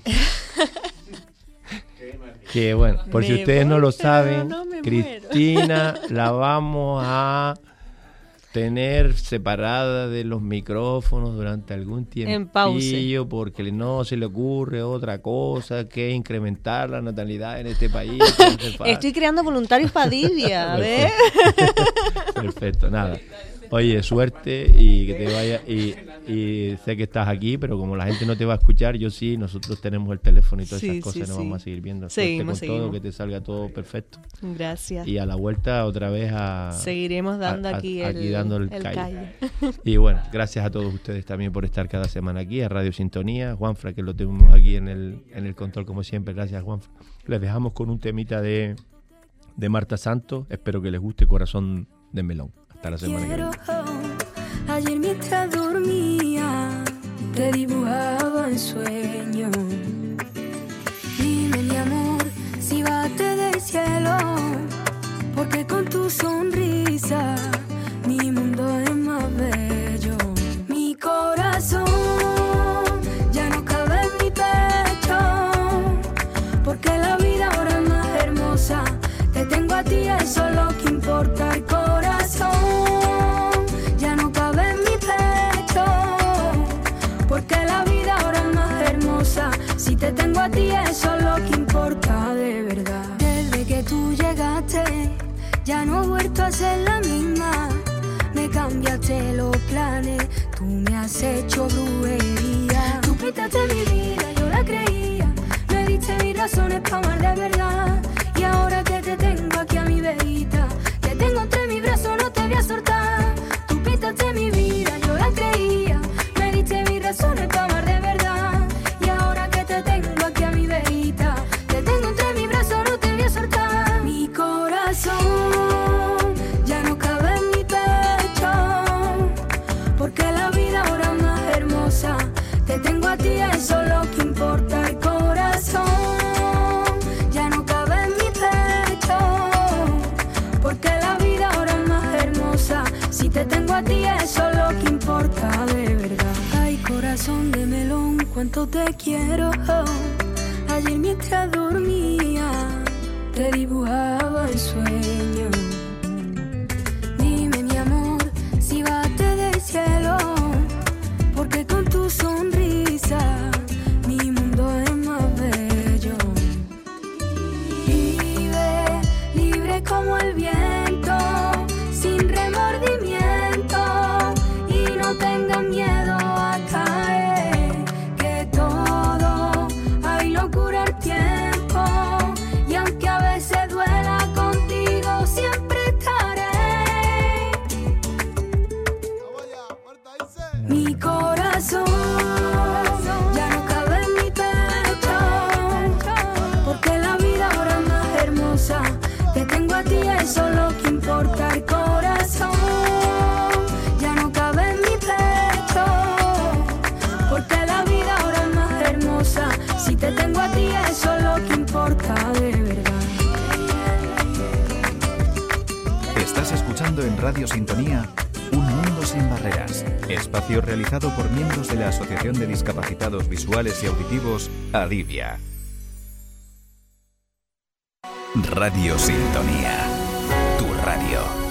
Que bueno, por si Me ustedes no voy, lo pero saben, no me Cristina la vamos a tener separada de los micrófonos durante algún tiempo. En pausa. Porque no se le ocurre otra cosa que incrementar la natalidad en este país. que hace falta. Estoy creando voluntarios para Divia, a ver. Perfecto, nada. Oye, suerte y que te vaya. Y, y sé que estás aquí, pero como la gente no te va a escuchar, yo sí, nosotros tenemos el teléfono y todas Sí, esas cosas, sí, nos sí. vamos a seguir viendo. Seguimos, Suerte con todo, seguimos. que te salga todo perfecto. Gracias. Y a la vuelta otra vez a... Seguiremos dando a- a- aquí, aquí el, dando el el calle. calle. Y bueno, gracias a todos ustedes también por estar cada semana aquí, a Radio Sintonía. Juanfra, que lo tenemos aquí en el, en el control como siempre. Gracias, Juanfra. Les dejamos con un temita de, de Marta Santos. Espero que les guste Corazón de Melón. Hasta la semana que viene. Ayer mientras dormía te dibujaba en sueño. Dime mi amor si bate del cielo, porque con tu sonrisa mi mundo es más bello. Mi corazón ya no cabe en mi pecho, porque la vida ahora es más hermosa. Te tengo a ti, eso es lo que importa. El corazón ya no cabe en mi pecho, porque la vida ahora es más hermosa. Si te tengo a ti, eso es lo que importa de verdad. Desde que tú llegaste, ya no he vuelto a ser la misma. Me cambiaste los planes, tú me has hecho brujería. Tú pintaste mi vida, yo la creía. Me diste mis razones para amar de verdad. Y ahora que te tengo aquí a mi verita, te tengo entre mis brazos, no te voy a soltar. Tú pintaste mi vida, yo la creía. Me diste mis razones para amar de verdad. Y ahora que te tengo aquí a mi verita, te tengo entre mis brazos, no te voy a soltar. Mi corazón ya no cabe en mi pecho, porque la vida ahora es más hermosa. Te tengo a ti, eso es lo que importa. El corazón ya no cabe en mi pecho, porque la vida ahora es más hermosa. Si te tengo a ti, eso es lo que importa de verdad. Ay, corazón de melón, cuánto te quiero. Ayer mientras dormía te dibujaba el sueño. Dime mi amor si bate del cielo, porque con tu sonrisa mi mundo es más bello. Vive libre como el viento, sin remordimiento, y no tengas miedo a caer, que todo hay locura al tiempo. Y aunque a veces duela, contigo siempre estaré. Mi corazón ya no cabe en mi pecho, porque la vida ahora es más hermosa. Te tengo a ti, eso es lo que importa. El corazón ya no cabe en mi pecho, porque la vida ahora es más hermosa. Si te tengo a ti, eso es lo que importa de verdad. Estás escuchando en Radio Sintonía Un Mundo Sin Barreras, espacio realizado por miembros de la Asociación de Discapacitados Visuales y Auditivos, Adivia. Radio Sintonía, tu radio.